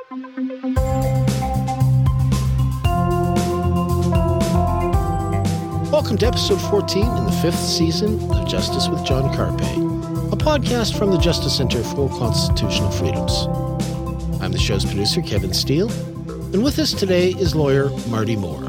Welcome to episode 14 in the 5th season of Justice with John Carpe, a podcast from the Justice Center for Constitutional Freedoms. I'm the show's producer, Kevin Steele, and with us today is lawyer Marty Moore.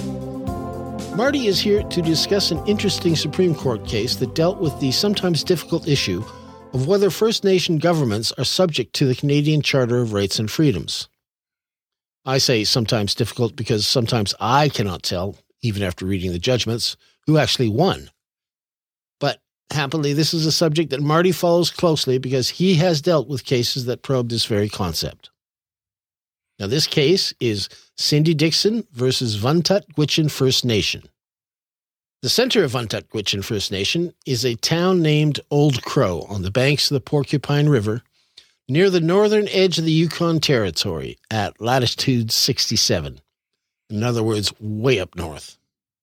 Marty is here to discuss an interesting Supreme Court case that dealt with the sometimes difficult issue of whether First Nation governments are subject to the Canadian Charter of Rights and Freedoms. I say sometimes difficult because sometimes I cannot tell, even after reading the judgments, who actually won. But happily, this is a subject that Marty follows closely because he has dealt with cases that probe this very concept. Now, this case is Cindy Dixon versus Vuntut Gwitchin First Nation. The center of Vuntut Gwitchin First Nation is a town named Old Crow on the banks of the Porcupine River, near the northern edge of the Yukon Territory at latitude 67. In other words, way up north.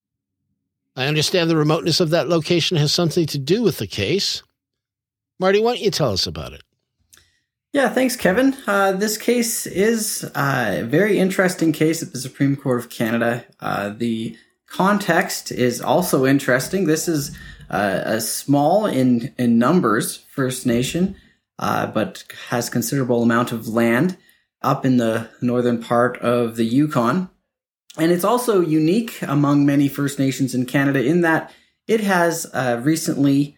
I understand the remoteness of that location has something to do with the case. Marty, why don't you tell us about it? Yeah, thanks, Kevin. This case is a very interesting case at the Supreme Court of Canada. The context is also interesting. This is a small in numbers First Nation, but has considerable amount of land up in the northern part of the Yukon. And it's also unique among many First Nations in Canada in that it has relatively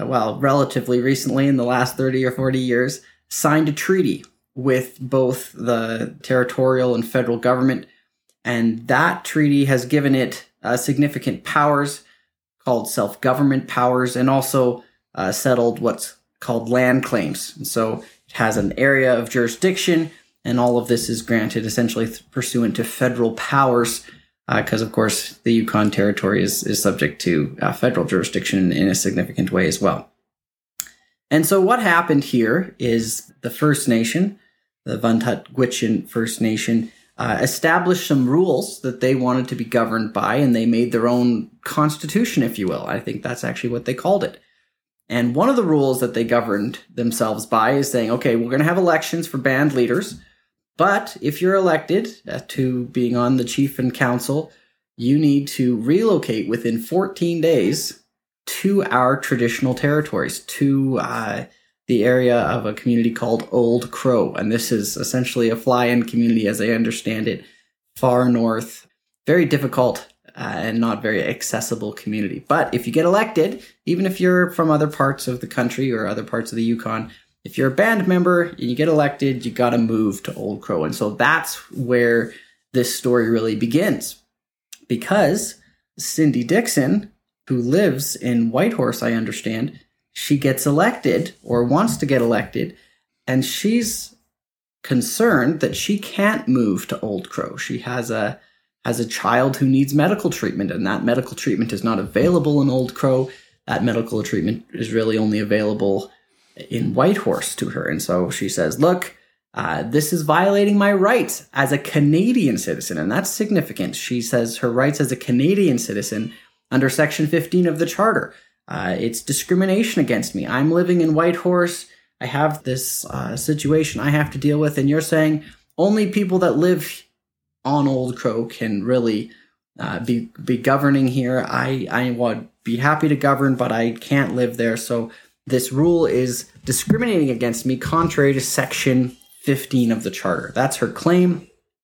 recently, in the last 30 or 40 years, signed a treaty with both the territorial and federal government. And that treaty has given it significant powers called self-government powers, and also settled what's called land claims. And so it has an area of jurisdiction, and all of this is granted essentially pursuant to federal powers, because, of course, the Yukon Territory is subject to federal jurisdiction in a significant way as well. And so what happened here is the First Nation, the Vuntut Gwitchin First Nation, established some rules that they wanted to be governed by, and they made their own constitution, if you will. I think that's actually what they called it. And one of the rules that they governed themselves by is saying, okay, we're going to have elections for band leaders, but if you're elected to being on the chief and council, you need to relocate within 14 days to our traditional territories, to the area of a community called Old Crow. And this is essentially a fly-in community, as I understand it, far north, very difficult and not very accessible community. But if you get elected, even if you're from other parts of the country or other parts of the Yukon, if you're a band member and you get elected, you got to move to Old Crow. And so that's where this story really begins. Because Cindy Dixon, who lives in Whitehorse, I understand, she gets elected or wants to get elected, and she's concerned that she can't move to Old Crow. She has a child who needs medical treatment, and that medical treatment is not available in Old Crow. That medical treatment is really only available in Whitehorse to her. And so she says, look, this is violating my rights as a Canadian citizen. And that's significant. She says her rights as a Canadian citizen under Section 15 of the Charter. It's discrimination against me. I'm living in Whitehorse. I have this situation I have to deal with. And you're saying only people that live on Old Crow can really be governing here. I would be happy to govern, but I can't live there. So this rule is discriminating against me contrary to Section 15 of the Charter. That's her claim.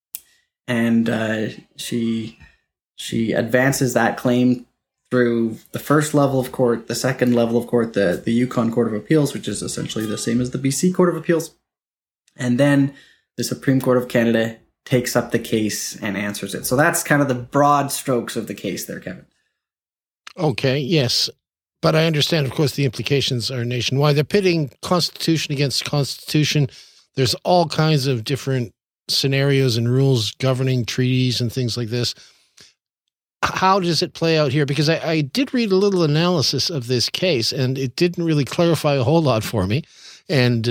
And she advances that claim through the first level of court, the second level of court, the Yukon Court of Appeals, which is essentially the same as the BC Court of Appeals. And then the Supreme Court of Canada takes up the case and answers it. So that's kind of the broad strokes of the case there, Kevin. Okay, yes. But I understand, of course, the implications are nationwide. They're pitting Constitution against Constitution. There's all kinds of different scenarios and rules governing treaties and things like this. How does it play out here? Because I did read a little analysis of this case, and it didn't really clarify a whole lot for me. And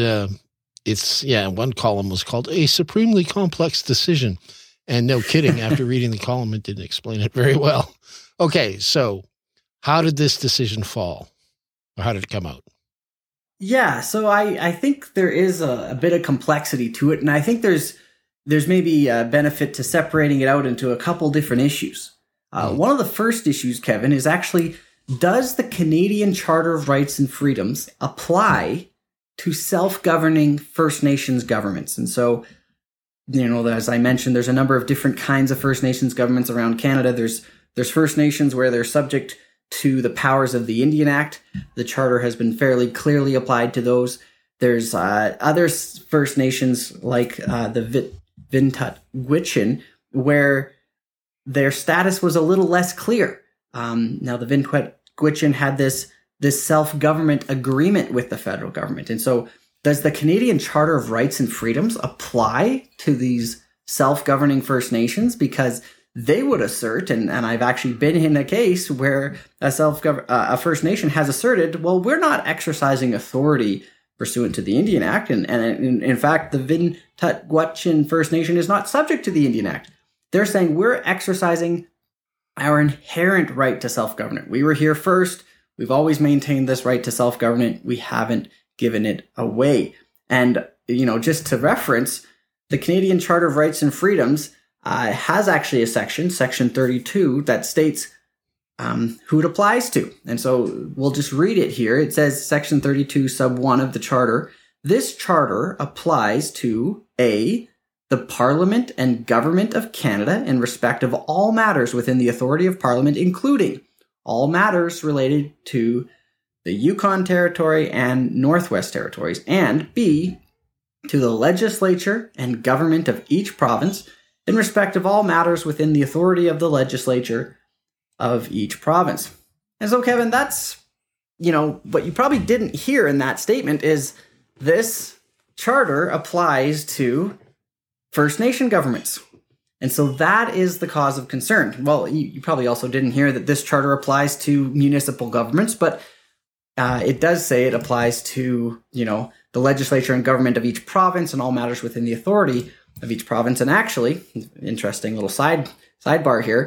one column was called A Supremely Complex Decision. And no kidding, after reading the column, it didn't explain it very well. Okay, so how did this decision fall? Or how did it come out? Yeah, so I think there is a bit of complexity to it. And I think there's there's maybe a benefit to separating it out into a couple different issues. One of the first issues, Kevin, is actually, does the Canadian Charter of Rights and Freedoms apply to self-governing First Nations governments? And so, as I mentioned, there's a number of different kinds of First Nations governments around Canada. There's First Nations where they're subject to the powers of the Indian Act. The Charter has been fairly clearly applied to those. There's other First Nations like the Vintut Gwich'in, where their status was a little less clear. Now, the Vintut Gwich'in had this self-government agreement with the federal government. And so does the Canadian Charter of Rights and Freedoms apply to these self-governing First Nations? Because they would assert, and I've actually been in a case where a First Nation has asserted, well, we're not exercising authority pursuant to the Indian Act. And in fact, the Vintut Gwich'in First Nation is not subject to the Indian Act. They're saying we're exercising our inherent right to self-government. We were here first. We've always maintained this right to self-government. We haven't given it away. And, just to reference, the Canadian Charter of Rights and Freedoms has actually a section 32, that states who it applies to. And so we'll just read it here. It says, Section 32, sub 1 of the Charter, this Charter applies to A, the Parliament and Government of Canada in respect of all matters within the authority of Parliament, including all matters related to the Yukon Territory and Northwest Territories, and B, to the legislature and government of each province in respect of all matters within the authority of the legislature of each province. And so, Kevin, that's, what you probably didn't hear in that statement is this charter applies to First Nation governments. And so that is the cause of concern. Well, you probably also didn't hear that this charter applies to municipal governments, but it does say it applies to, the legislature and government of each province and all matters within the authority of each province. And actually, interesting little sidebar here,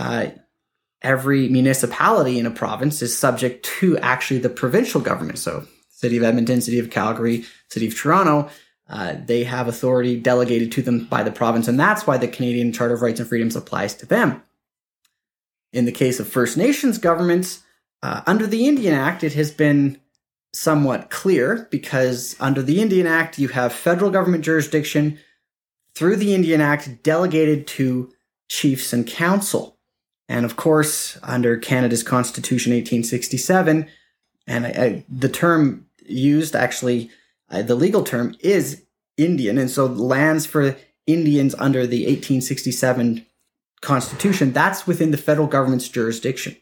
every municipality in a province is subject to actually the provincial government. So City of Edmonton, City of Calgary, City of Toronto, they have authority delegated to them by the province, and that's why the Canadian Charter of Rights and Freedoms applies to them. In the case of First Nations governments, under the Indian Act, it has been somewhat clear, because under the Indian Act, you have federal government jurisdiction through the Indian Act delegated to chiefs and council. And of course, under Canada's Constitution 1867, and the term used, actually, the legal term is Indian, and so lands for Indians under the 1867 Constitution, that's within the federal government's jurisdiction.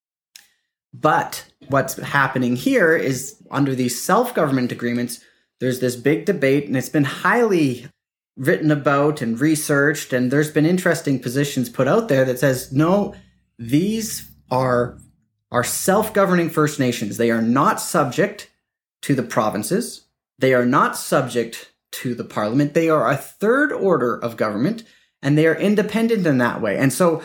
But what's happening here is under these self-government agreements, there's this big debate, and it's been highly written about and researched, and there's been interesting positions put out there that says, no, these are self-governing First Nations. They are not subject to the provinces. They are not subject to the Parliament. They are a third order of government, and they are independent in that way. And so,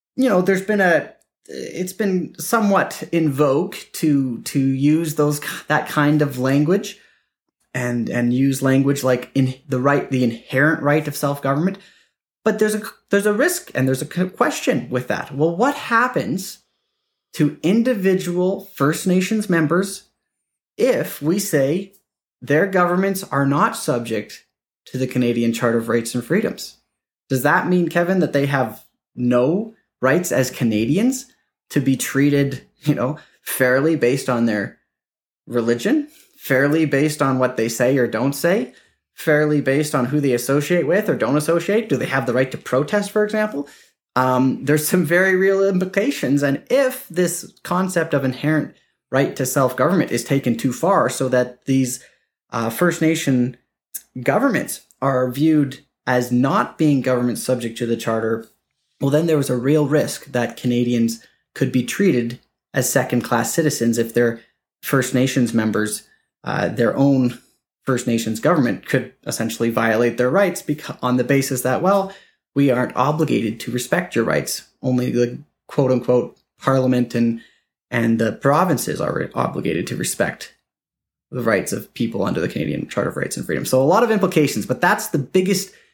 it's been somewhat in vogue to use that kind of language and use language like the inherent right of self-government. But there's a risk and there's a question with that. Well, what happens to individual First Nations members if we say their governments are not subject to the Canadian Charter of Rights and Freedoms? Does that mean, Kevin, that they have no rights as Canadians to be treated, fairly based on their religion, fairly based on what they say or don't say, fairly based on who they associate with or don't associate? Do they have the right to protest, for example? There's some very real implications. And if this concept of inherent right to self-government is taken too far, so that these First Nation governments are viewed as not being governments subject to the Charter, well, then there was a real risk that Canadians could be treated as second-class citizens if their First Nations members, their own First Nations government, could essentially violate their rights on the basis that, well, we aren't obligated to respect your rights. Only the quote-unquote Parliament and the provinces are obligated to respect the rights of people under the Canadian Charter of Rights and Freedom. So a lot of implications, but that's the biggest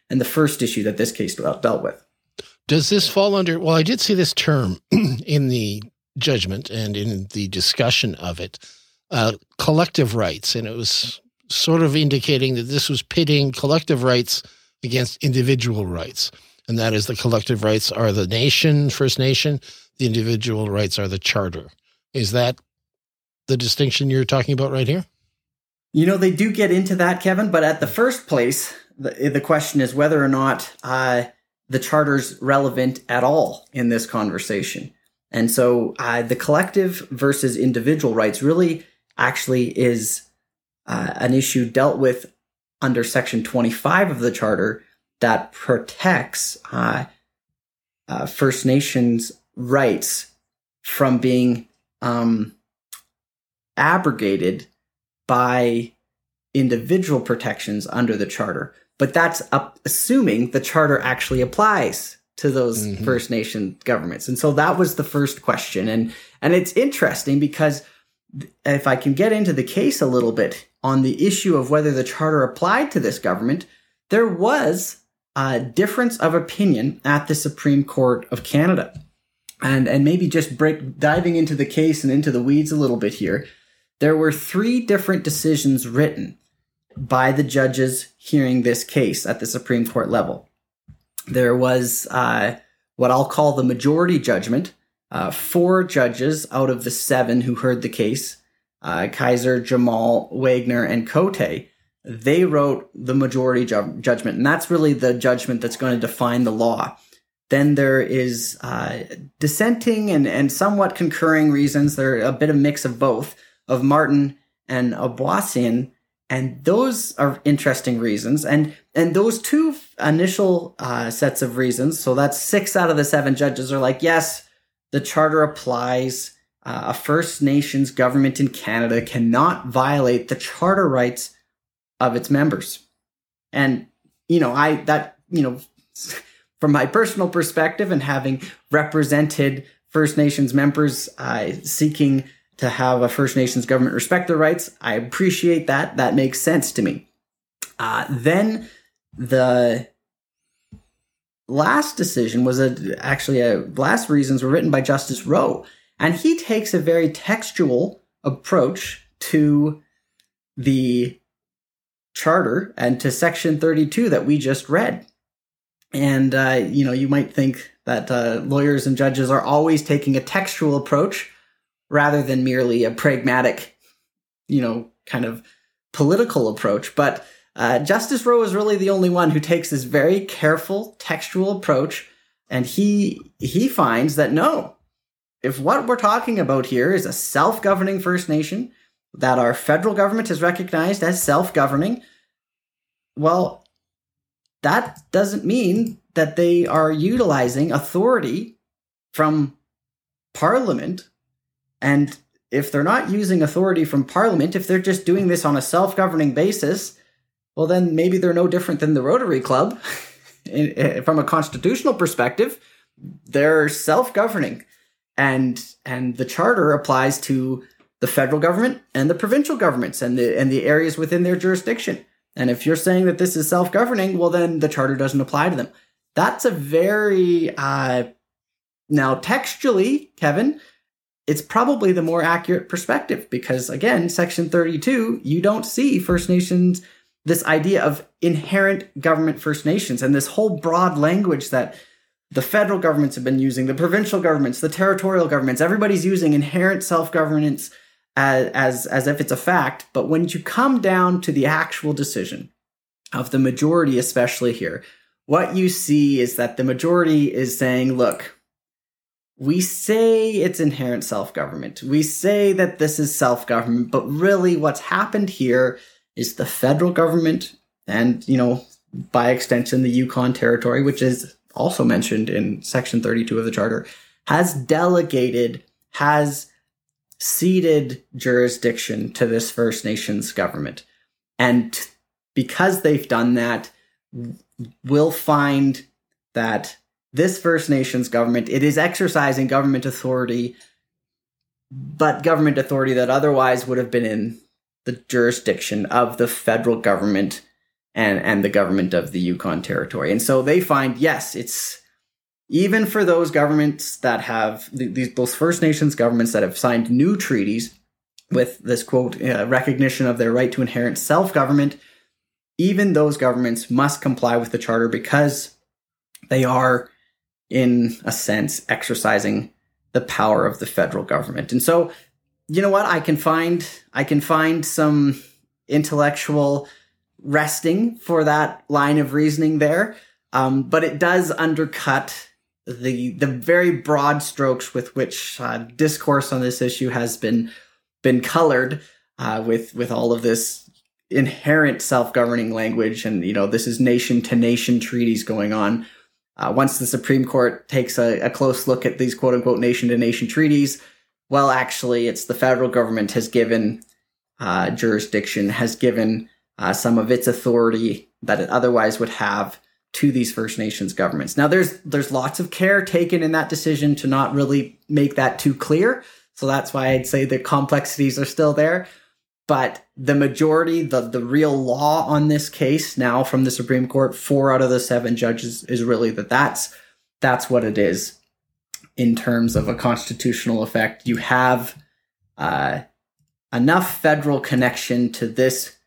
and the first issue that this case dealt with. Does this fall under, well, I did see this term in the judgment and in the discussion of it, collective rights, and it was sort of indicating that this was pitting collective rights against individual rights, and that is the collective rights are the nation, First Nation, the individual rights are the charter. Is that the distinction you're talking about right here? They do get into that, Kevin, but at the first place, the question is whether or not the charter's relevant at all in this conversation. And so the collective versus individual rights really actually is an issue dealt with under Section 25 of the Charter that protects First Nations rights from being abrogated by individual protections under the Charter. But that's assuming the Charter actually applies to those First Nation governments. And so that was the first question. And it's interesting because if I can get into the case a little bit on the issue of whether the Charter applied to this government, there was a difference of opinion at the Supreme Court of Canada. And maybe just diving into the case and into the weeds a little bit here, there were 3 different decisions written by the judges hearing this case at the Supreme Court level. There was what I'll call the majority judgment. 4 judges out of the 7 who heard the case, Kaiser, Jamal, Wagner, and Cote, they wrote the majority judgment. And that's really the judgment that's going to define the law. Then there is dissenting and somewhat concurring reasons. They're a bit of mix of both, of Martin and Aboisian. And those are interesting reasons. And those 2 initial sets of reasons, so that's 6 out of the 7 judges are like, yes, the Charter applies. A First Nations government in Canada cannot violate the charter rights of its members. And, from my personal perspective and having represented First Nations members seeking to have a First Nations government respect their rights, I appreciate that. That makes sense to me. Then the last decision was last reasons were written by Justice Rowe. And he takes a very textual approach to the Charter and to Section 32 that we just read. And, you might think that lawyers and judges are always taking a textual approach rather than merely a pragmatic, kind of political approach. But Justice Rowe is really the only one who takes this very careful textual approach. And he finds that no, if what we're talking about here is a self-governing First Nation that our federal government has recognized as self-governing, well, that doesn't mean that they are utilizing authority from Parliament. And if they're not using authority from Parliament, if they're just doing this on a self-governing basis, well, then maybe they're no different than the Rotary Club. From a constitutional perspective, they're self-governing. And the Charter applies to the federal government and the provincial governments and the areas within their jurisdiction. And if you're saying that this is self-governing, well, then the Charter doesn't apply to them. That's a very, now textually, Kevin, it's probably the more accurate perspective because, again, Section 32, you don't see First Nations, this idea of inherent government First Nations and this whole broad language that the federal governments have been using, the provincial governments, the territorial governments, everybody's using inherent self-governance as if it's a fact. But when you come down to the actual decision of the majority, especially here, what you see is that the majority is saying, look, we say it's inherent self-government. We say that this is self-government, but really what's happened here is the federal government and, by extension, the Yukon Territory, which is also mentioned in Section 32 of the Charter, has ceded jurisdiction to this First Nations government. And because they've done that, we'll find that this First Nations government, it is exercising government authority, but government authority that otherwise would have been in the jurisdiction of the federal government. and the government of the Yukon Territory. And so they find, yes, it's even for those governments that have, those First Nations governments that have signed new treaties with this, quote, recognition of their right to inherent self-government, even those governments must comply with the Charter because they are, in a sense, exercising the power of the federal government. And so, you know what? I can find some intellectual resting for that line of reasoning there, but it does undercut the very broad strokes with which discourse on this issue has been colored with all of this inherent self-governing language, and this is nation-to-nation treaties going on. Once the Supreme Court takes a close look at these quote-unquote nation-to-nation treaties, well, actually, it's the federal government has given jurisdiction, has given some of its authority that it otherwise would have to these First Nations governments. Now, there's lots of care taken in that decision to not really make that too clear. So that's why I'd say the complexities are still there. But the majority, the real law on this case now from the Supreme Court, 4 out of the 7 judges, is really that's what it is in terms of a constitutional effect. You have enough federal connection to this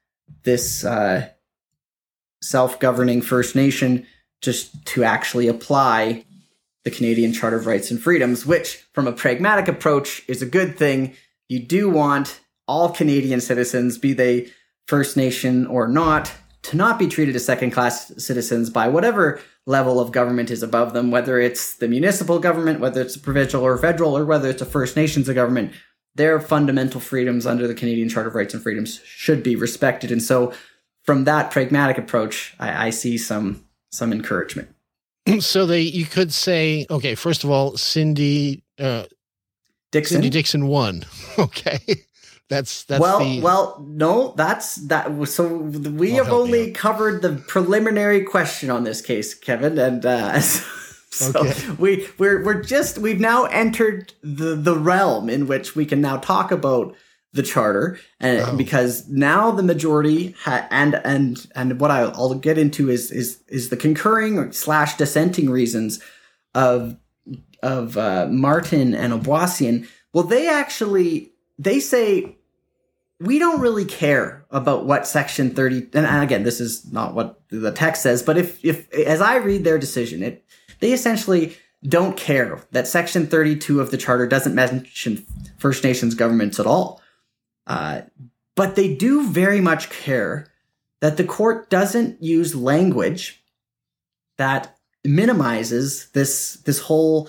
self-governing First Nation just to actually apply the Canadian Charter of Rights and Freedoms, which from a pragmatic approach is a good thing. You do want all Canadian citizens, be they First Nation or not, to not be treated as second-class citizens by whatever level of government is above them, whether it's the municipal government, whether it's provincial or federal, or whether it's a First Nations government. Their fundamental freedoms under the Canadian Charter of Rights and Freedoms should be respected. And so from that pragmatic approach, I see some encouragement. So you could say, okay, first of all, Cindy Dixon won. Okay. That's no, that's that. So we have only covered the preliminary question on this case, Kevin, and so okay. We've now entered the realm in which we can now talk about the Charter, and because now the majority and what I'll get into is the concurring / dissenting reasons of Martin and Obuasian. Well, they say, we don't really care about what Section 30, and again, this is not what the text says, but if as I read their decision, they essentially don't care that Section 32 of the Charter doesn't mention First Nations governments at all. But they do very much care that the court doesn't use language that minimizes this whole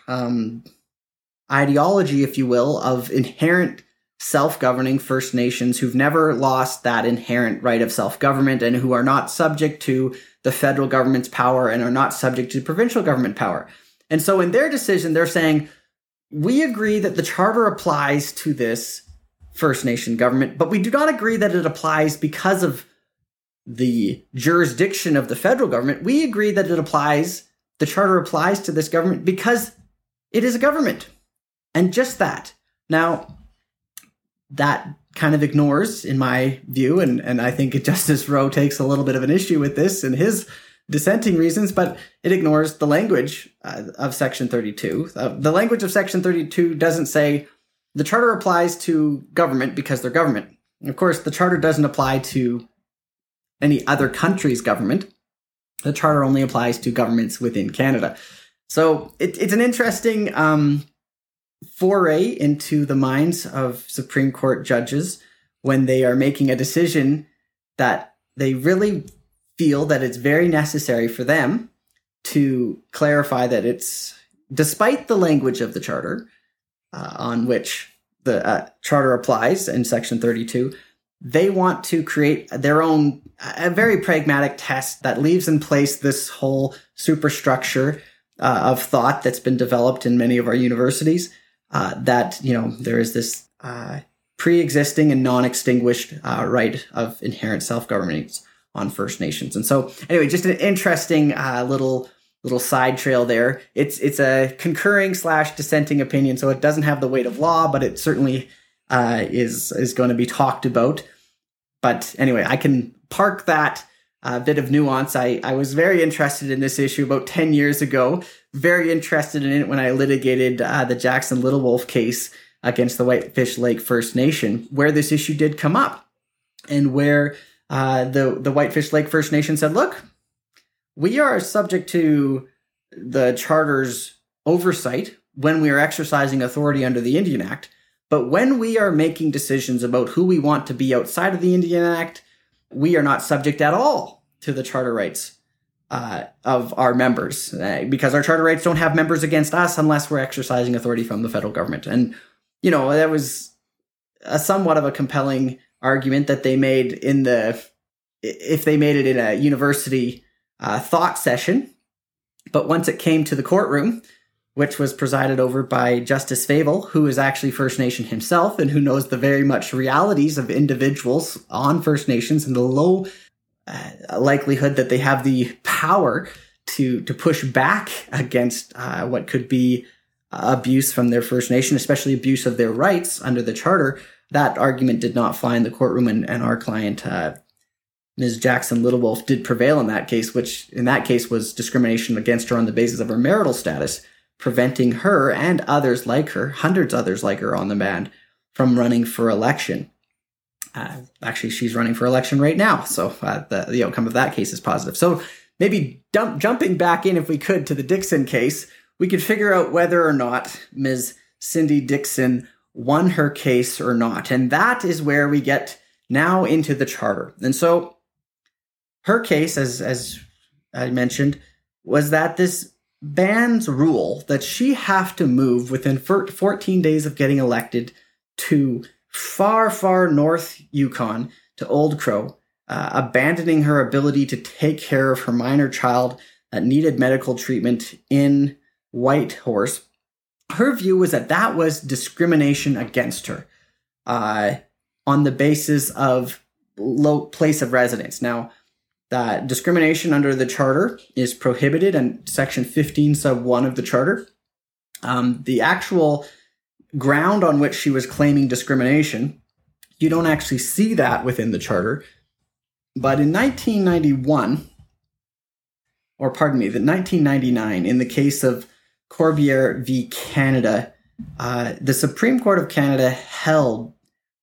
ideology, if you will, of inherent self-governing First Nations who've never lost that inherent right of self-government and who are not subject to the federal government's power and are not subject to provincial government power. And so in their decision, they're saying, we agree that the Charter applies to this First Nation government, but we do not agree that it applies because of the jurisdiction of the federal government. We agree that the Charter applies to this government because it is a government. And just that. Now, that kind of ignores, in my view, and I think Justice Rowe takes a little bit of an issue with this in his dissenting reasons, but it ignores the language of Section 32. The language of Section 32 doesn't say the Charter applies to government because they're government. Of course, the Charter doesn't apply to any other country's government. The Charter only applies to governments within Canada. So it's an interesting foray into the minds of Supreme Court judges when they are making a decision that they really feel that it's very necessary for them to clarify that it's, despite the language of the Charter, on which the Charter applies in Section 32, they want to create their own, a very pragmatic test that leaves in place this whole superstructure of thought that's been developed in many of our universities, that, there is this pre-existing and non-extinguished right of inherent self-governance on First Nations. And so, anyway, just an interesting little side trail there. It's a concurring / dissenting opinion, so it doesn't have the weight of law, but it certainly is going to be talked about. But anyway, I can park that bit of nuance. I was very interested in this issue about 10 years ago, very interested in it when I litigated the Jackson Little Wolf case against the Whitefish Lake First Nation, where this issue did come up, and where the Whitefish Lake First Nation said, look, we are subject to the Charter's oversight when we are exercising authority under the Indian Act, but when we are making decisions about who we want to be outside of the Indian Act, we are not subject at all to the charter rights of our members, because our charter rights don't have members against us unless we're exercising authority from the federal government. And, that was a somewhat of a compelling argument that they made if they made it in a university thought session. But once it came to the courtroom, which was presided over by Justice Fable, who is actually First Nation himself and who knows the very much realities of individuals on First Nations and the low likelihood that they have the power to push back against what could be abuse from their First Nation, especially abuse of their rights under the Charter. That argument did not fly in the courtroom, and our client, Ms. Jackson Little Wolf, did prevail in that case, which in that case was discrimination against her on the basis of her marital status, preventing her and others like her, hundreds others like her on the band, from running for election. Actually, she's running for election right now, so the outcome of that case is positive. So maybe jumping back in, if we could, to the Dixon case, we could figure out whether or not Ms. Cindy Dixon won her case or not. And that is where we get now into the Charter. And so her case, as I mentioned, was that this bans rule that she have to move within 14 days of getting elected to far, far north Yukon to Old Crow, abandoning her ability to take care of her minor child that needed medical treatment in Whitehorse. Her view was that was discrimination against her on the basis of low place of residence. Now, that discrimination under the Charter is prohibited in Section 15, Sub 1 of the Charter. The actual ground on which she was claiming discrimination, you don't actually see that within the Charter. But in 1999, in the case of Corbière v. Canada, the Supreme Court of Canada held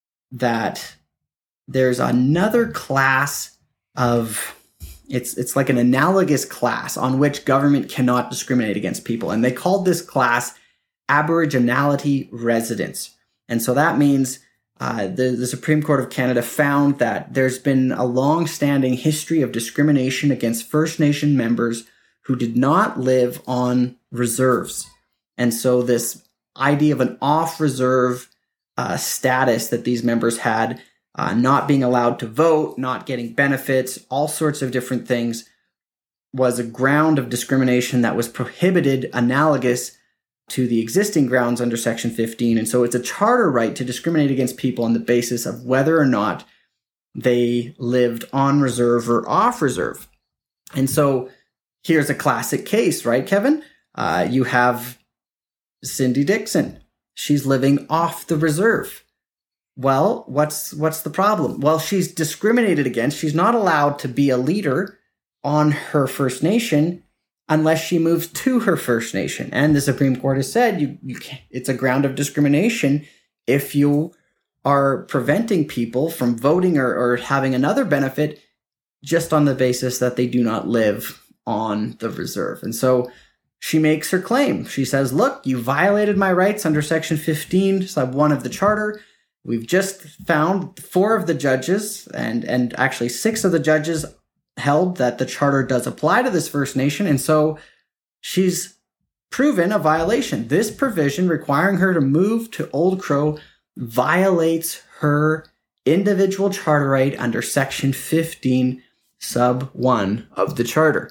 that there's another class of, it's like an analogous class on which government cannot discriminate against people. And they called this class Aboriginality residents. And so that means the Supreme Court of Canada found that there's been a long-standing history of discrimination against First Nation members who did not live on reserves. And so this idea of an off-reserve status that these members had, not being allowed to vote, not getting benefits, all sorts of different things, was a ground of discrimination that was prohibited, analogous to the existing grounds under Section 15. And so it's a charter right to discriminate against people on the basis of whether or not they lived on reserve or off reserve. And so here's a classic case, right, Kevin? You have Cindy Dixon. She's living off the reserve. Well, what's the problem? Well, she's discriminated against. She's not allowed to be a leader on her First Nation unless she moves to her First Nation. And the Supreme Court has said you can't, it's a ground of discrimination if you are preventing people from voting or having another benefit just on the basis that they do not live on the reserve. And so she makes her claim. She says, look, you violated my rights under Section 15, Sub 1 of the Charter. We've just found 4 of the judges, and actually 6 of the judges held that the Charter does apply to this First Nation, and so she's proven a violation. This provision requiring her to move to Old Crow violates her individual charter right under Section 15, Sub 1 of the Charter.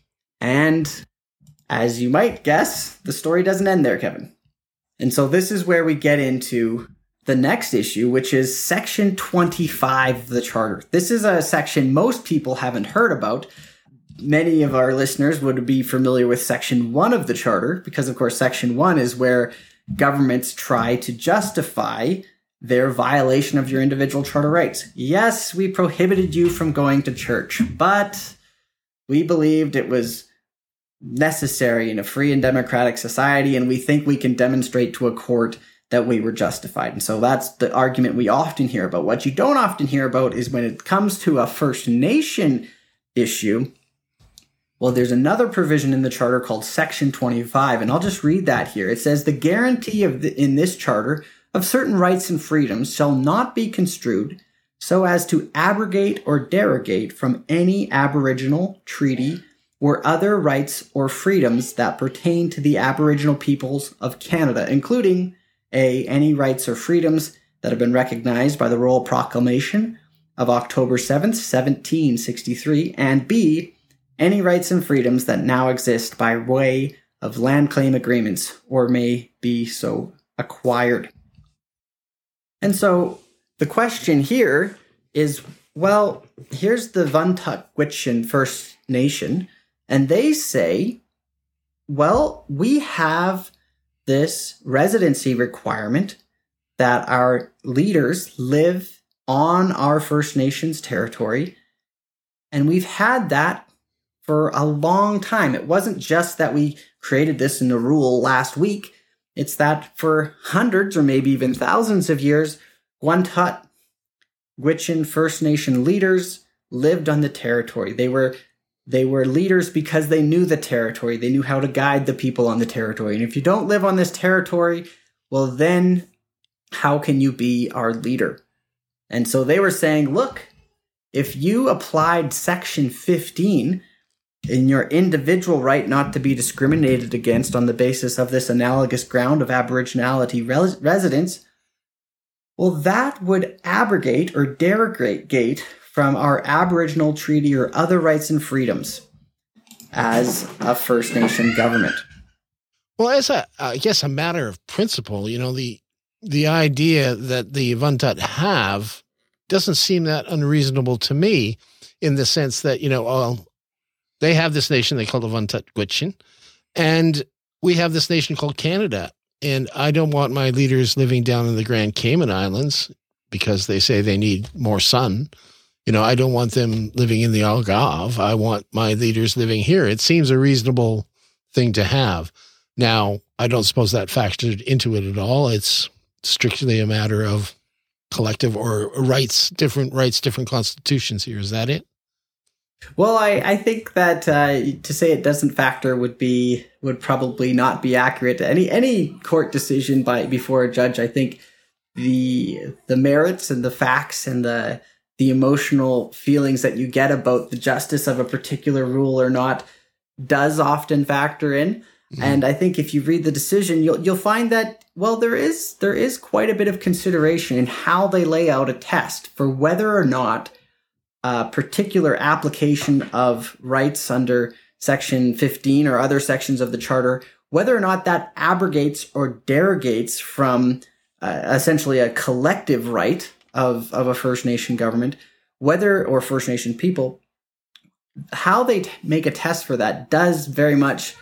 And as you might guess, the story doesn't end there, Kevin. And so this is where we get into the next issue, which is Section 25 of the Charter. This is a section most people haven't heard about. Many of our listeners would be familiar with Section 1 of the Charter, because, of course, Section 1 is where governments try to justify their violation of your individual charter rights. Yes, we prohibited you from going to church, but we believed it was necessary in a free and democratic society, and we think we can demonstrate to a court that we were justified. And so that's the argument we often hear about. What you don't often hear about is when it comes to a First Nation issue, well, there's another provision in the charter called Section 25, and I'll just read that here. It says, the guarantee in this charter of certain rights and freedoms shall not be construed so as to abrogate or derogate from any Aboriginal treaty or other rights or freedoms that pertain to the Aboriginal peoples of Canada, including A, any rights or freedoms that have been recognized by the Royal Proclamation of October 7th, 1763, and B, any rights and freedoms that now exist by way of land claim agreements or may be so acquired. And so the question here is, well, here's the Vuntut Gwitchin First Nation, and they say, well, we have this residency requirement that our leaders live on our First Nations territory, and we've had that for a long time. It wasn't just that we created this in the rule last week. It's that for hundreds or maybe even thousands of years, Vuntut Gwitchin First Nation leaders lived on the territory. They were leaders because they knew the territory. They knew how to guide the people on the territory. And if you don't live on this territory, well, then how can you be our leader? And so they were saying, look, if you applied Section 15 in your individual right not to be discriminated against on the basis of this analogous ground of Aboriginality residence, well, that would abrogate or derogate from our Aboriginal treaty or other rights and freedoms as a First Nation government. Well, as I guess a matter of principle, the idea that the Vuntut have doesn't seem that unreasonable to me, in the sense that, they have this nation they call the Vuntut Gwitchin, and we have this nation called Canada. And I don't want my leaders living down in the Grand Cayman Islands because they say they need more sun. I don't want them living in the Algarve. I want my leaders living here. It seems a reasonable thing to have. Now, I don't suppose that factored into it at all. It's strictly a matter of collective or rights, different constitutions here. Is that it? Well, I think that to say it doesn't factor would probably not be accurate. Any court decision before a judge, I think the merits and the facts and the emotional feelings that you get about the justice of a particular rule or not does often factor in. Mm-hmm. And I think if you read the decision, you'll find that, well, there is quite a bit of consideration in how they lay out a test for whether or not a particular application of rights under Section 15 or other sections of the Charter, whether or not that abrogates or derogates from essentially a collective right of a First Nation government, or First Nation people. How they make a test for that does very much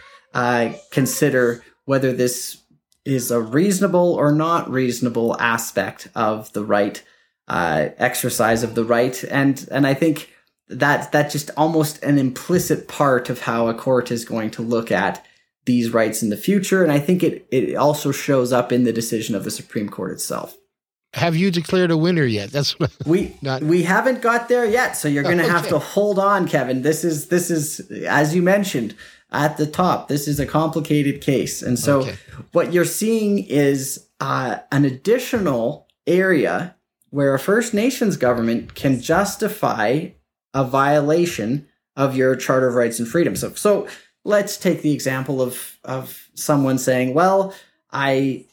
consider whether this is a reasonable or not reasonable aspect of the right, exercise of the right. And I think that's just almost an implicit part of how a court is going to look at these rights in the future. And I think it also shows up in the decision of the Supreme Court itself. Have you declared a winner yet? That's what we haven't got there yet. So you're going to have to hold on, Kevin. This is, as you mentioned at the top, this is a complicated case. And so what you're seeing is an additional area where a First Nations government can justify a violation of your Charter of Rights and Freedoms. So let's take the example of someone saying, well, I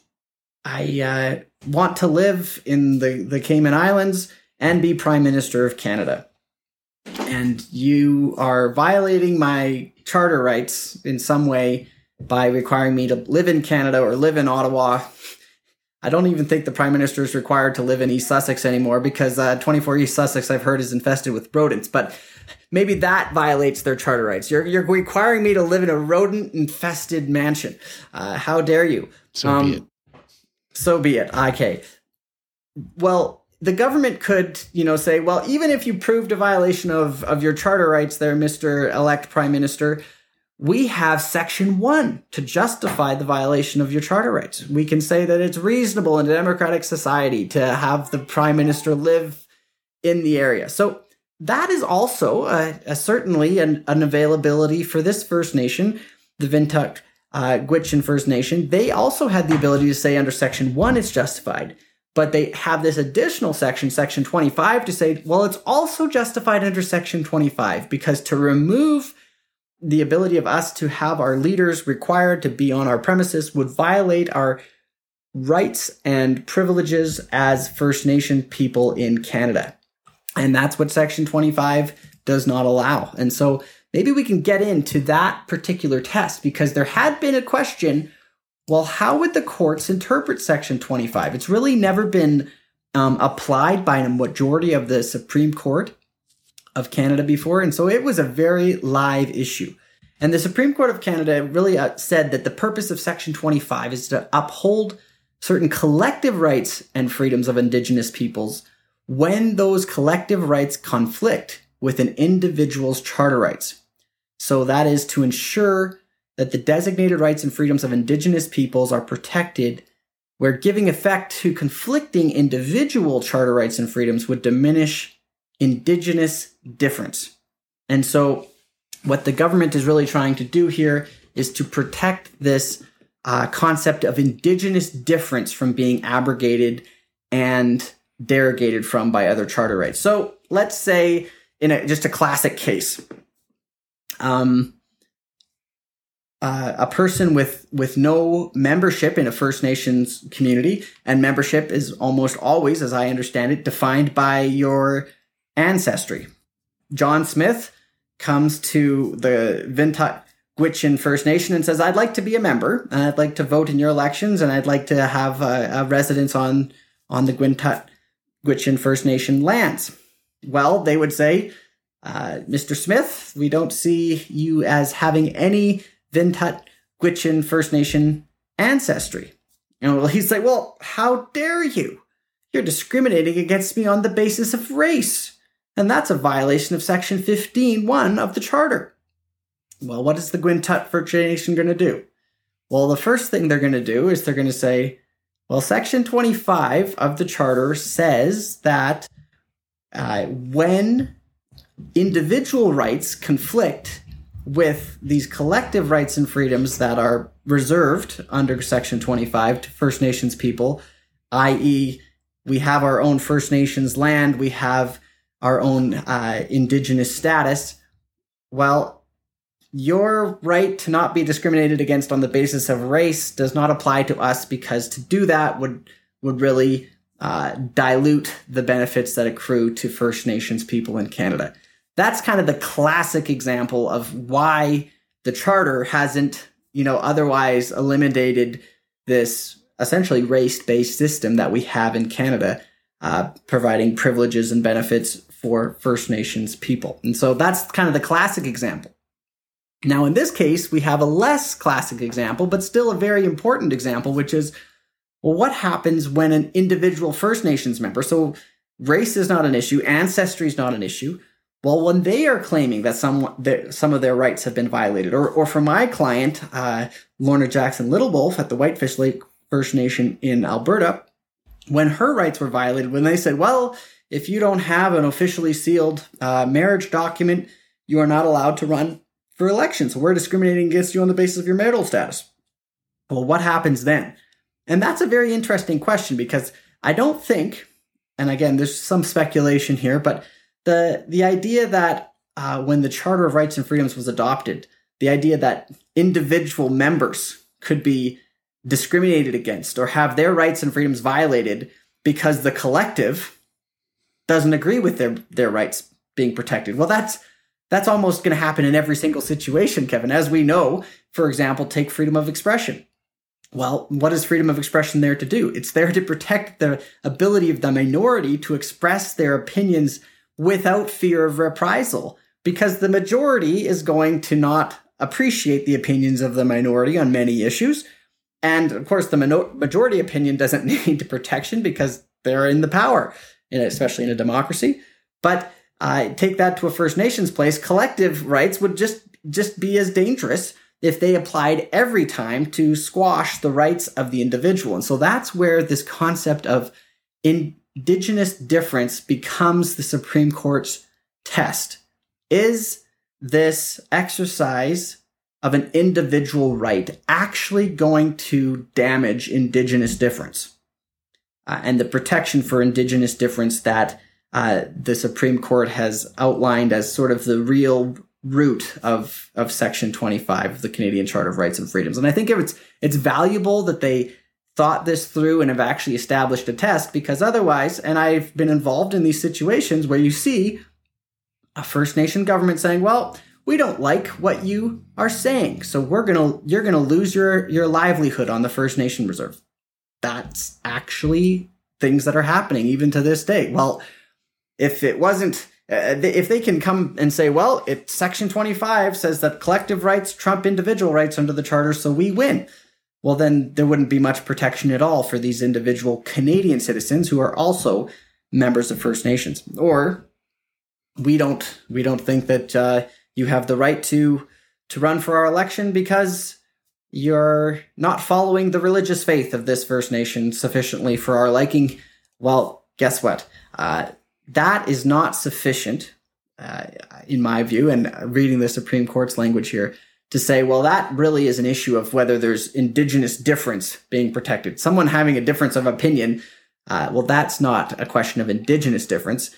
want to live in the Cayman Islands and be Prime Minister of Canada. And you are violating my charter rights in some way by requiring me to live in Canada or live in Ottawa. I don't even think the Prime Minister is required to live in East Sussex anymore because 24 East Sussex, I've heard, is infested with rodents. But maybe that violates their charter rights. You're requiring me to live in a rodent-infested mansion. How dare you? So be it. So be it. Okay. Well, the government could, say, well, even if you proved a violation of your charter rights there, Mr. Elect Prime Minister, we have Section 1 to justify the violation of your charter rights. We can say that it's reasonable in a democratic society to have the Prime Minister live in the area. So that is also certainly an availability for this First Nation, the Vintuq Gwich'in First Nation. They also had the ability to say under Section 1 it's justified. But they have this additional section, Section 25, to say, well, it's also justified under Section 25, because to remove the ability of us to have our leaders required to be on our premises would violate our rights and privileges as First Nation people in Canada. And that's what Section 25 does not allow. And so maybe we can get into that particular test, because there had been a question, well, how would the courts interpret Section 25? It's really never been applied by a majority of the Supreme Court of Canada before, and so it was a very live issue. And the Supreme Court of Canada really said that the purpose of Section 25 is to uphold certain collective rights and freedoms of Indigenous peoples when those collective rights conflict with an individual's charter rights. So that is to ensure that the designated rights and freedoms of Indigenous peoples are protected, where giving effect to conflicting individual charter rights and freedoms would diminish Indigenous difference. And so what the government is really trying to do here is to protect this concept of Indigenous difference from being abrogated and derogated from by other charter rights. So let's say, in just a classic case, a person with no membership in a First Nations community, and membership is almost always, as I understand it, defined by your ancestry. John Smith comes to the Vintuq Gwich'in First Nation and says, I'd like to be a member, and I'd like to vote in your elections, and I'd like to have a residence on the Vintuq Gwich'in First Nation lands. Well, they would say, Mr. Smith, we don't see you as having any Vintuq Gwich'in First Nation ancestry. And he's like, well, how dare you? You're discriminating against me on the basis of race. And that's a violation of Section 15(1) of the Charter. Well, what is the Vintuq First Nation going to do? Well, the first thing they're going to do is they're going to say, well, Section 25 of the Charter says that when individual rights conflict with these collective rights and freedoms that are reserved under Section 25 to First Nations people, i.e., we have our own First Nations land, we have our own Indigenous status. Well, your right to not be discriminated against on the basis of race does not apply to us, because to do that would really dilute the benefits that accrue to First Nations people in Canada. That's kind of the classic example of why the Charter hasn't, otherwise eliminated this essentially race-based system that we have in Canada, providing privileges and benefits for First Nations people. And so that's kind of the classic example. Now, in this case, we have a less classic example, but still a very important example, which is, well, what happens when an individual First Nations member, so race is not an issue, ancestry is not an issue, well, when they are claiming that some of their rights have been violated, or for my client, Lorna Jackson Little Wolf at the Whitefish Lake First Nation in Alberta, when her rights were violated, when they said, well, if you don't have an officially sealed marriage document, you are not allowed to run for elections. So we're discriminating against you on the basis of your marital status. Well, what happens then? And that's a very interesting question, because I don't think, and again, there's some speculation here, but the idea that when the Charter of Rights and Freedoms was adopted, the idea that individual members could be discriminated against or have their rights and freedoms violated because the collective doesn't agree with their rights being protected. Well, that's almost going to happen in every single situation, Kevin. As we know, for example, take freedom of expression. Well, what is freedom of expression there to do? It's there to protect the ability of the minority to express their opinions without fear of reprisal, because the majority is going to not appreciate the opinions of the minority on many issues. And of course, the majority opinion doesn't need protection because they're in the power, especially in a democracy. But take that to a First Nations place, collective rights would just be as dangerous if they applied every time to squash the rights of the individual. And so that's where this concept of Indigenous difference becomes the Supreme Court's test. Is this exercise of an individual right actually going to damage Indigenous difference? And the protection for Indigenous difference that the Supreme Court has outlined as sort of the real root of Section 25 of the Canadian Charter of Rights and Freedoms. And I think it's valuable that they thought this through and have actually established a test, because otherwise, and I've been involved in these situations where you see a First Nation government saying, well, we don't like what you are saying, so you're gonna lose your livelihood on the First Nation Reserve. That's actually things that are happening even to this day. Well, if it wasn't, if they can come and say, well, Section 25 says that collective rights trump individual rights under the Charter, so we win. Well, then there wouldn't be much protection at all for these individual Canadian citizens who are also members of First Nations. Or we don't think that you have the right to run for our election because you're not following the religious faith of this First Nation sufficiently for our liking. Well, guess what? That is not sufficient, in my view, and reading the Supreme Court's language here, to say, well, that really is an issue of whether there's Indigenous difference being protected. Someone having a difference of opinion, well, that's not a question of Indigenous difference.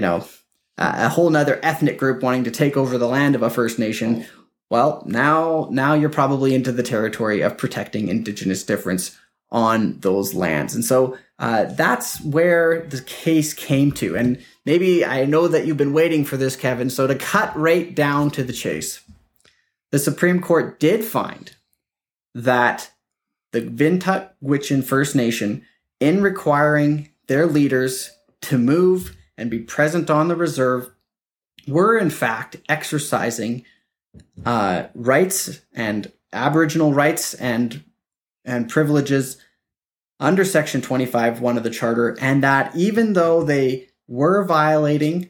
A whole nother ethnic group wanting to take over the land of a First Nation, well, now you're probably into the territory of protecting Indigenous difference on those lands. And so that's where the case came to. And maybe I know that you've been waiting for this, Kevin. So to cut right down to the chase, the Supreme Court did find that the Vintut Gwitchin First Nation, in requiring their leaders to move and be present on the reserve, were in fact exercising rights and Aboriginal rights and privileges under Section 25(1) of the Charter, and that even though they were violating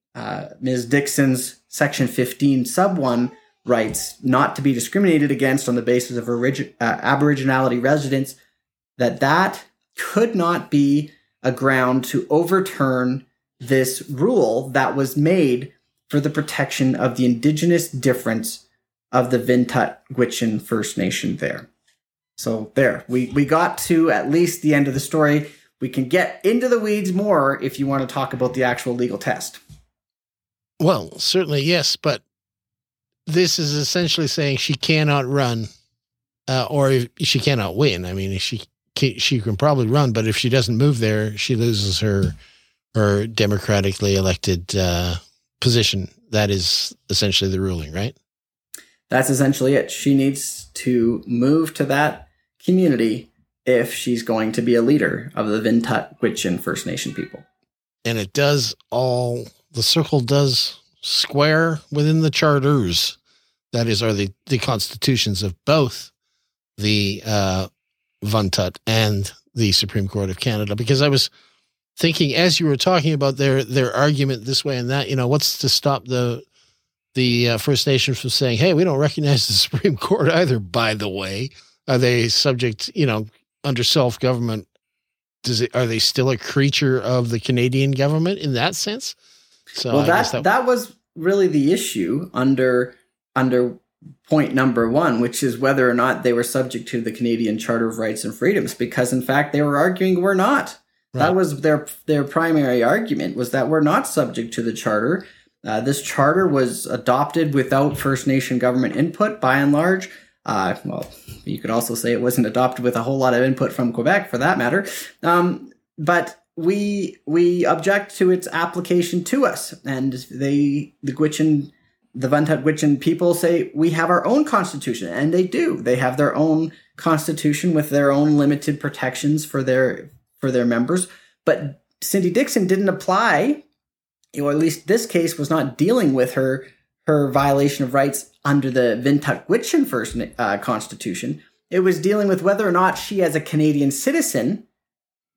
Ms. Dixon's Section 15 sub 1 rights not to be discriminated against on the basis of Aboriginality residence, that could not be a ground to overturn this rule that was made for the protection of the Indigenous difference of the Vintut Gwitchin First Nation there. So there, we got to at least the end of the story. We can get into the weeds more if you want to talk about the actual legal test. Well, certainly, yes, but this is essentially saying she cannot run, or she cannot win. I mean, she can probably run, but if she doesn't move there, she loses her democratically elected position. That is essentially the ruling, right? That's essentially it. She needs to move to that community if she's going to be a leader of the Vintut Gwitchin First Nation people. And the circle does square within the charters. That is, are the constitutions of both the Vintut and the Supreme Court of Canada. Because I was thinking, as you were talking about their argument this way and that, what's to stop the First Nations from saying, hey, we don't recognize the Supreme Court either, by the way. Are they subject, under self-government? Are they still a creature of the Canadian government in that sense? So well, that was really the issue under point number 1, which is whether or not they were subject to the Canadian Charter of Rights and Freedoms, because in fact they were arguing we're not. Right. That was their primary argument, was that we're not subject to the Charter. This Charter was adopted without First Nation government input, by and large. Well, you could also say it wasn't adopted with a whole lot of input from Quebec, for that matter. But we object to its application to us, and the Vintut Gwitchin people say we have our own constitution, and they do. They have their own constitution with their own limited protections for their members. But Cindy Dixon didn't apply, or at least this case was not dealing with her violation of rights under the Vintut Gwitchin First Constitution. It was dealing with whether or not she, as a Canadian citizen,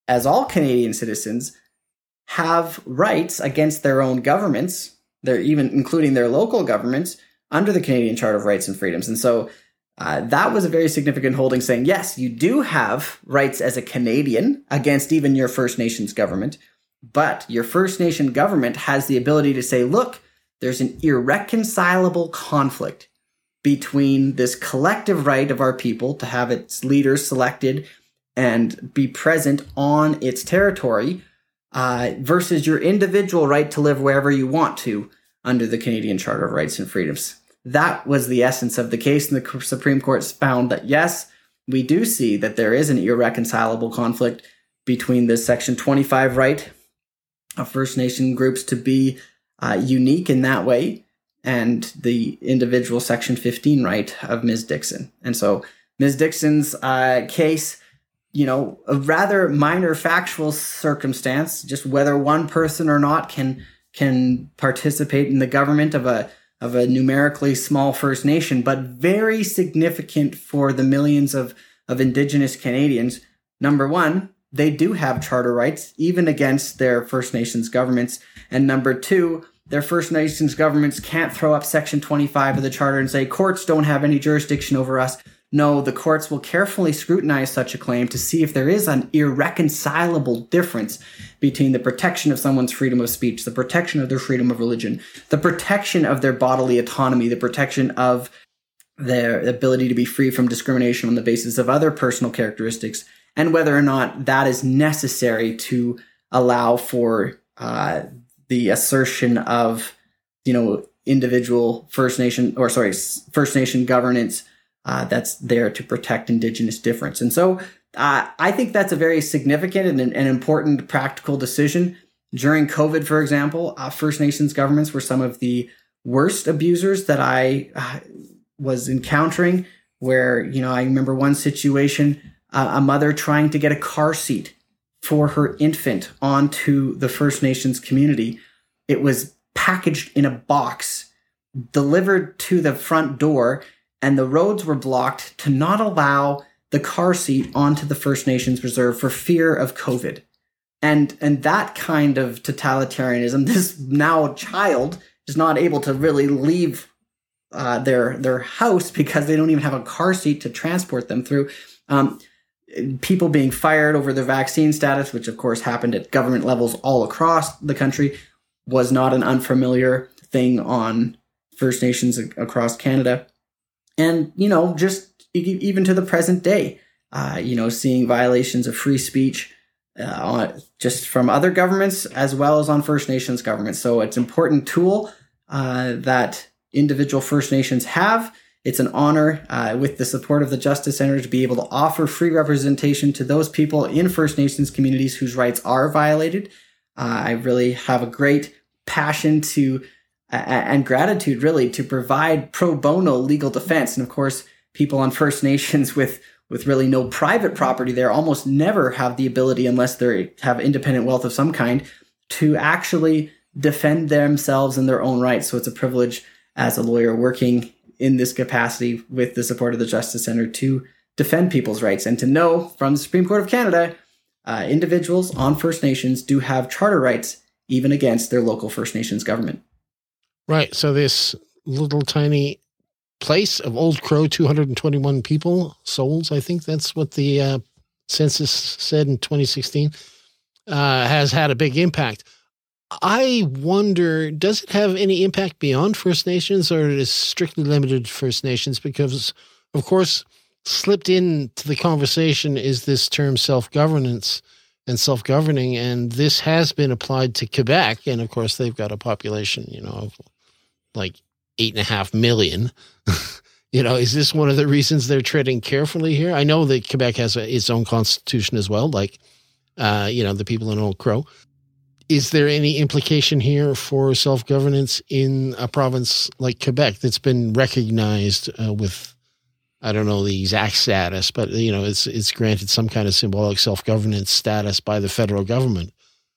as all Canadian citizens, have rights against their own governments, even including their local governments, under the Canadian Charter of Rights and Freedoms. And so that was a very significant holding, saying, yes, you do have rights as a Canadian against even your First Nations government, but your First Nation government has the ability to say, look, there's an irreconcilable conflict between this collective right of our people to have its leaders selected and be present on its territory versus your individual right to live wherever you want to under the Canadian Charter of Rights and Freedoms. That was the essence of the case, and the Supreme Court found that, yes, we do see that there is an irreconcilable conflict between the Section 25 right of First Nation groups to be unique in that way and the individual Section 15 right of Ms. Dixon. And so Ms. Dixon's case, a rather minor factual circumstance, just whether one person or not can participate in the government of a numerically small First Nation, but very significant for the millions of Indigenous Canadians. Number one, they do have charter rights, even against their First Nations governments. And number two, their First Nations governments can't throw up Section 25 of the Charter and say, courts don't have any jurisdiction over us. No, the courts will carefully scrutinize such a claim to see if there is an irreconcilable difference between the protection of someone's freedom of speech, the protection of their freedom of religion, the protection of their bodily autonomy, the protection of their ability to be free from discrimination on the basis of other personal characteristics, and whether or not that is necessary to allow for the assertion of, individual First Nation governance that's there to protect Indigenous difference. And so I think that's a very significant and important practical decision. During COVID, for example, First Nations governments were some of the worst abusers that I was encountering, where, I remember one situation, a mother trying to get a car seat for her infant onto the First Nations community. It was packaged in a box, delivered to the front door, and the roads were blocked to not allow the car seat onto the First Nations reserve for fear of COVID. And that kind of totalitarianism, this now child is not able to really leave their house because they don't even have a car seat to transport them through. People being fired over their vaccine status, which of course happened at government levels all across the country, was not an unfamiliar thing on First Nations across Canada. And, just even to the present day, seeing violations of free speech just from other governments as well as on First Nations governments. So it's an important tool that individual First Nations have. It's an honor with the support of the Justice Center to be able to offer free representation to those people in First Nations communities whose rights are violated. I really have a great passion and gratitude really to provide pro bono legal defense. And of course, people on First Nations with really no private property there almost never have the ability, unless they have independent wealth of some kind, to actually defend themselves in their own rights. So it's a privilege as a lawyer working in this capacity with the support of the Justice Center to defend people's rights, and to know from the Supreme Court of Canada, individuals on First Nations do have charter rights even against their local First Nations government. Right. So this little tiny place of Old Crow, 221 people, souls, I think that's what the census said in 2016, has had a big impact. I wonder, does it have any impact beyond First Nations, or it is strictly limited to First Nations? Because, of course, slipped into the conversation is this term self-governance and self-governing, and this has been applied to Quebec, and of course they've got a population, of like 8.5 million. Is this one of the reasons they're treading carefully here? I know that Quebec has its own constitution as well, like, the people in Old Crow. Is there any implication here for self-governance in a province like Quebec that's been recognized with, I don't know the exact status, but, it's granted some kind of symbolic self-governance status by the federal government?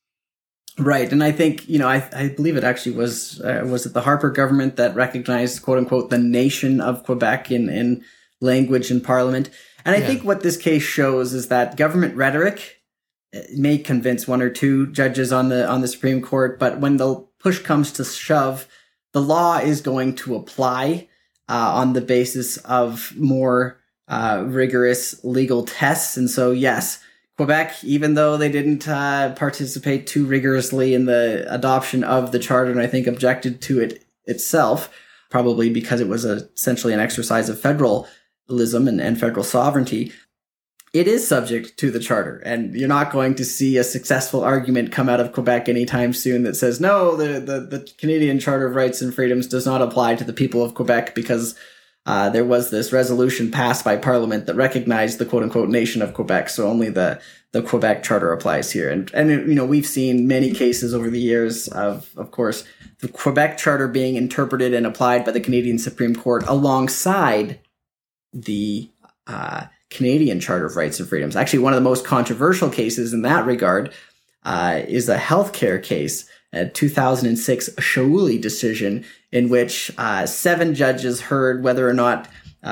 Right. And I think, I believe it actually was it the Harper government that recognized, quote unquote, the nation of Quebec in language in Parliament. And I think what this case shows is that government rhetoric may convince one or two judges on the Supreme Court, but when the push comes to shove, the law is going to apply on the basis of more rigorous legal tests. And so, yes, Quebec, even though they didn't participate too rigorously in the adoption of the charter, and I think objected to it itself, probably because it was essentially an exercise of federalism and federal sovereignty, it is subject to the charter. And you're not going to see a successful argument come out of Quebec anytime soon that says, no, the Canadian Charter of Rights and Freedoms does not apply to the people of Quebec because there was this resolution passed by Parliament that recognized the quote-unquote nation of Quebec, so only the Quebec Charter applies here. And we've seen many cases over the years of course, the Quebec Charter being interpreted and applied by the Canadian Supreme Court alongside the Canadian Charter of Rights and Freedoms. Actually, one of the most controversial cases in that regard is a healthcare case, a 2006 Shauli decision, in which 7 judges heard whether or not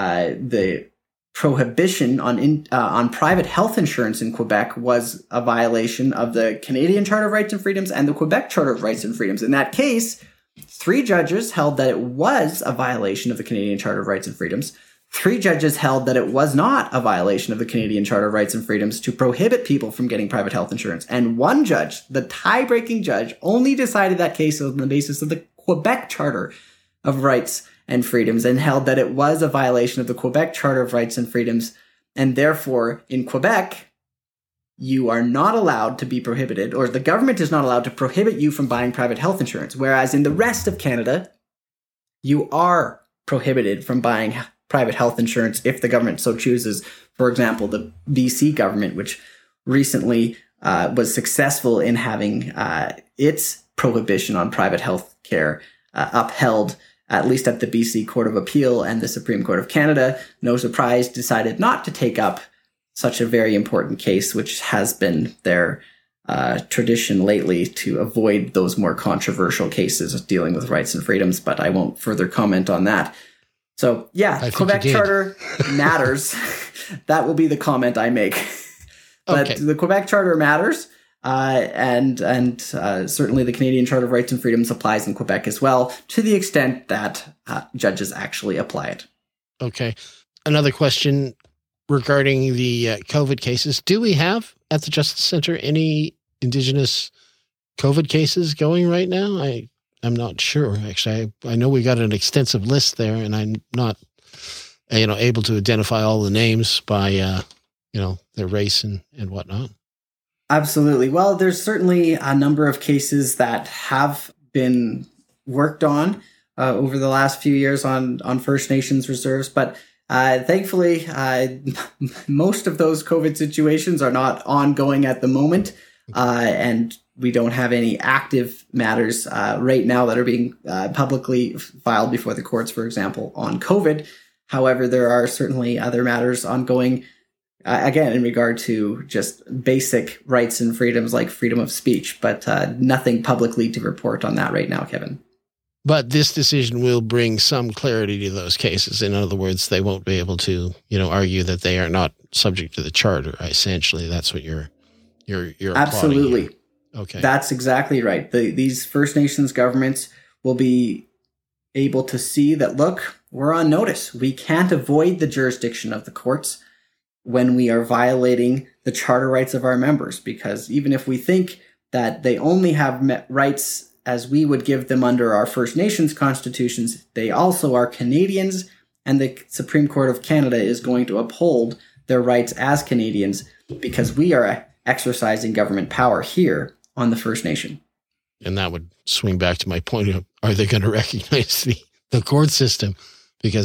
the prohibition on private health insurance in Quebec was a violation of the Canadian Charter of Rights and Freedoms and the Quebec Charter of Rights and Freedoms. In that case, 3 judges held that it was a violation of the Canadian Charter of Rights and Freedoms. 3 judges held that it was not a violation of the Canadian Charter of Rights and Freedoms to prohibit people from getting private health insurance. And 1 judge, the tie-breaking judge, only decided that case on the basis of the Quebec Charter of Rights and Freedoms and held that it was a violation of the Quebec Charter of Rights and Freedoms. And therefore, in Quebec, you are not allowed to be prohibited, or the government is not allowed to prohibit you from buying private health insurance. Whereas in the rest of Canada, you are prohibited from buying private health insurance if the government so chooses. For example, the BC government, which recently was successful in having its prohibition on private health care upheld, at least at the BC Court of Appeal and the Supreme Court of Canada, no surprise, decided not to take up such a very important case, which has been their tradition lately to avoid those more controversial cases dealing with rights and freedoms, but I won't further comment on that. So, yeah, Quebec Charter matters. That will be the comment I make. But okay. The Quebec Charter matters, and certainly the Canadian Charter of Rights and Freedoms applies in Quebec as well, to the extent that judges actually apply it. Okay. Another question regarding the COVID cases. Do we have, at the Justice Center, any Indigenous COVID cases going right now? I'm not sure, actually. I know we got an extensive list there, and I'm not, able to identify all the names by, their race and whatnot. Absolutely. Well, there's certainly a number of cases that have been worked on over the last few years on First Nations reserves, but thankfully, most of those COVID situations are not ongoing at the moment, and we don't have any active matters right now that are being publicly filed before the courts, for example, on COVID. However, there are certainly other matters ongoing, again, in regard to just basic rights and freedoms like freedom of speech, but nothing publicly to report on that right now, Kevin. But this decision will bring some clarity to those cases. In other words, they won't be able to, argue that they are not subject to the charter. Essentially, that's what you're absolutely. Here. Okay, that's exactly right. These First Nations governments will be able to see that, look, we're on notice. We can't avoid the jurisdiction of the courts when we are violating the charter rights of our members, because even if we think that they only have rights as we would give them under our First Nations constitutions, they also are Canadians, and the Supreme Court of Canada is going to uphold their rights as Canadians because we are exercising government power here on the First Nation. And that would swing back to my point of, are they going to recognize the court system? Because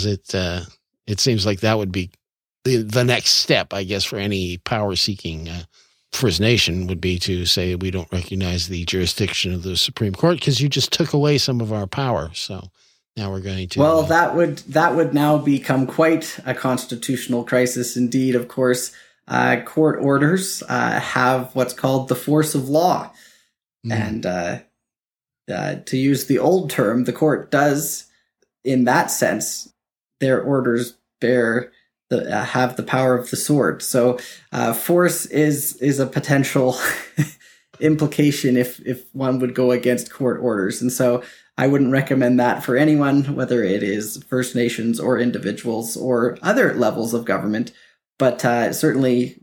it seems like that would be the next step, I guess, for any power-seeking First Nation would be to say we don't recognize the jurisdiction of the Supreme Court because you just took away some of our power. So now we're going to... Well, that would now become quite a constitutional crisis indeed. Of course, court orders have what's called the force of law. And to use the old term, the court does, in that sense, their orders bear have the power of the sword. So force is a potential implication if one would go against court orders. And so I wouldn't recommend that for anyone, whether it is First Nations or individuals or other levels of government. But certainly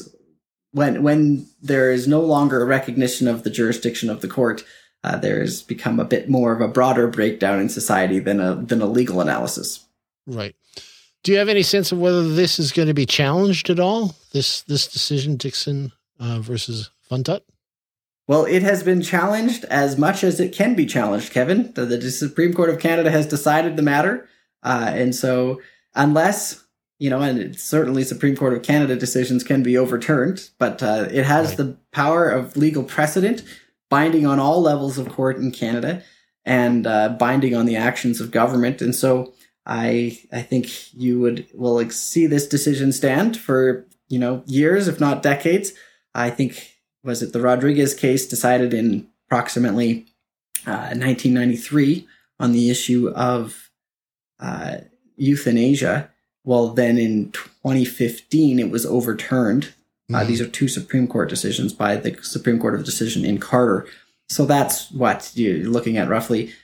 when there is no longer a recognition of the jurisdiction of the court, there's become a bit more of a broader breakdown in society than a legal analysis. Right. Do you have any sense of whether this is going to be challenged at all, this decision, Dickson versus Van Tutt? Well, it has been challenged as much as it can be challenged, Kevin. The Supreme Court of Canada has decided the matter. And so unless, and it's certainly Supreme Court of Canada decisions can be overturned, but it has the power of legal precedent binding on all levels of court in Canada and binding on the actions of government. And so I think you will see this decision stand for, years, if not decades. I think, was it the Rodriguez case decided in approximately 1993 on the issue of euthanasia? Well, then in 2015, it was overturned. These are two Supreme Court decisions by the Supreme Court of Decision in Carter. So that's what you're looking at, roughly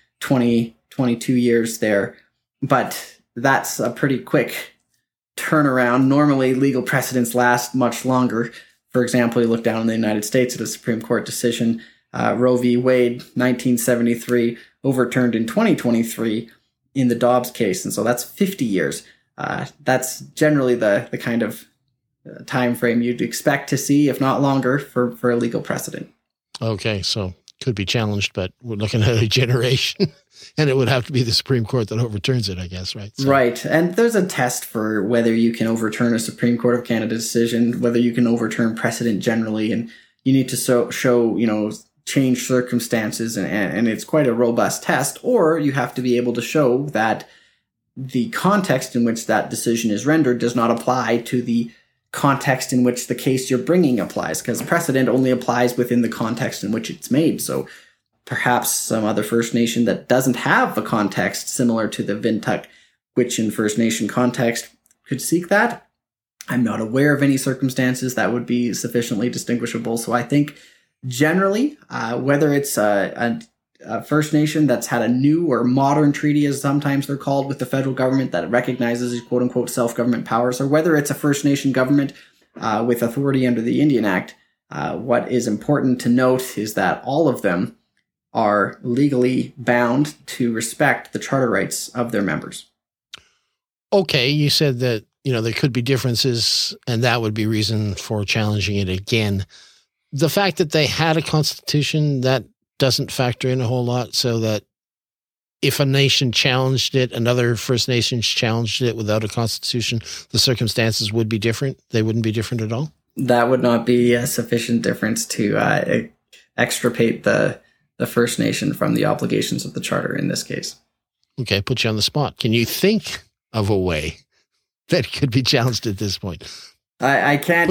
22 years there. But that's a pretty quick turnaround. Normally, legal precedents last much longer. For example, you look down in the United States at a Supreme Court decision, Roe v. Wade, 1973, overturned in 2023 in the Dobbs case. And so that's 50 years. That's generally the kind of time frame you'd expect to see, if not longer, for a legal precedent. Okay, so could be challenged, but we're looking at a generation, and it would have to be the Supreme Court that overturns it, I guess, right? So. Right, and there's a test for whether you can overturn a Supreme Court of Canada decision, whether you can overturn precedent generally, and you need to show changed circumstances, and it's quite a robust test, or you have to be able to show that the context in which that decision is rendered does not apply to the context in which the case you're bringing applies, because precedent only applies within the context in which it's made. So perhaps some other First Nation that doesn't have a context similar to the Vintuck Gwich'in First Nation context could seek that. I'm not aware of any circumstances that would be sufficiently distinguishable. So I think generally, whether it's a First Nation that's had a new or modern treaty, as sometimes they're called, with the federal government that recognizes quote-unquote self-government powers, or whether it's a First Nation government with authority under the Indian Act, what is important to note is that all of them are legally bound to respect the charter rights of their members. Okay, you said that, there could be differences, and that would be reason for challenging it again. The fact that they had a constitution, that doesn't factor in a whole lot, so that if a nation challenged it, another First Nations challenged it without a constitution, the circumstances would be different? They wouldn't be different at all? That would not be a sufficient difference to extirpate the First Nation from the obligations of the Charter in this case. Okay, put you on the spot. Can you think of a way that could be challenged at this point? I can't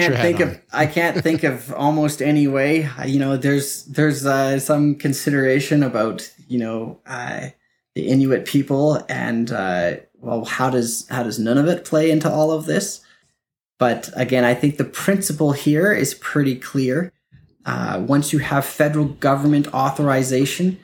think of almost any way. There's some consideration about the Inuit people and how does none of it play into all of this? But again, I think the principle here is pretty clear. Once you have federal government authorization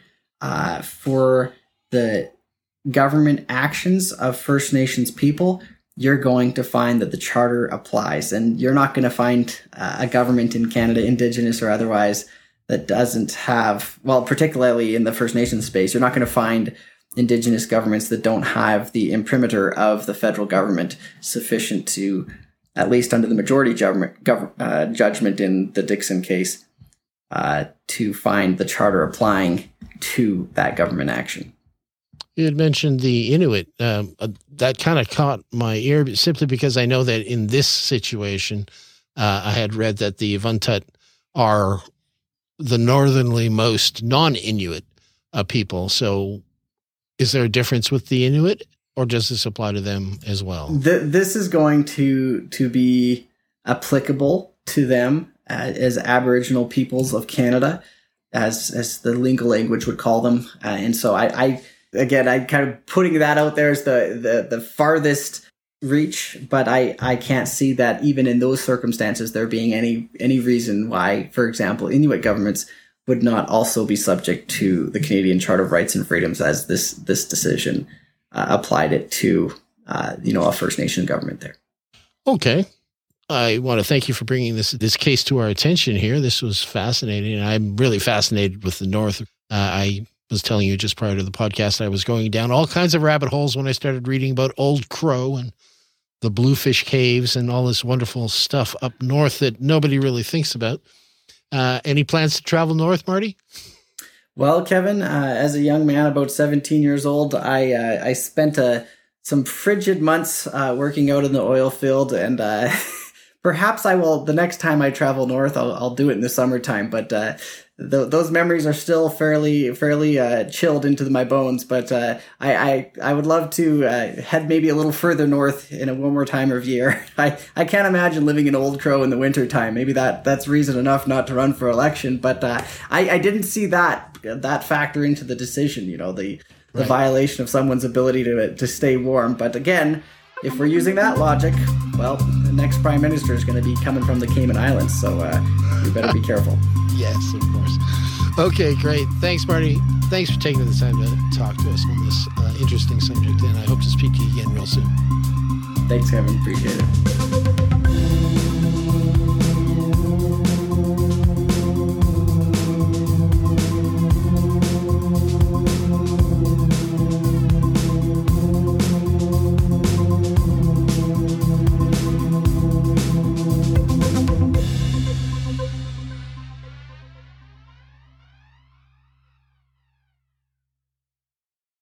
for the government actions of First Nations people, you're going to find that the Charter applies. And you're not going to find a government in Canada, Indigenous or otherwise, that doesn't have, particularly in the First Nations space, you're not going to find Indigenous governments that don't have the imprimatur of the federal government sufficient to, at least under the majority judgment in the Dickson case, to find the Charter applying to that government action. You had mentioned the Inuit. That kind of caught my ear simply because I know that in this situation, I had read that the Van Tutt are the northernly most non-Inuit people. So is there a difference with the Inuit, or does this apply to them as well? This is going to be applicable to them as Aboriginal peoples of Canada, as the legal language would call them. And so I kind of putting that out there as the farthest reach, but I can't see that even in those circumstances there being any reason why, for example, Inuit governments would not also be subject to the Canadian Charter of Rights and Freedoms as this decision applied it to a First Nation government there. Okay. I want to thank you for bringing this case to our attention here. This was fascinating. I'm really fascinated with the North. I was telling you just prior to the podcast, I was going down all kinds of rabbit holes when I started reading about Old Crow and the Bluefish Caves and all this wonderful stuff up north that nobody really thinks about. Any plans to travel north, Marty? Well, Kevin, as a young man, about 17 years old, I spent some frigid months working out in the oil field, and perhaps I will, the next time I travel north, I'll do it in the summertime, but those memories are still fairly chilled into my bones, but I would love to head maybe a little further north in a warmer time of year. I can't imagine living in Old Crow in the winter time. Maybe that's reason enough not to run for election, but I didn't see that factor into the decision, the Right. violation of someone's ability to stay warm. But again, if we're using that logic, well, the next prime minister is going to be coming from the Cayman Islands, so you better be careful. Yes, of course. Okay, great. Thanks, Marty. Thanks for taking the time to talk to us on this interesting subject, and I hope to speak to you again real soon. Thanks, Kevin. Appreciate it.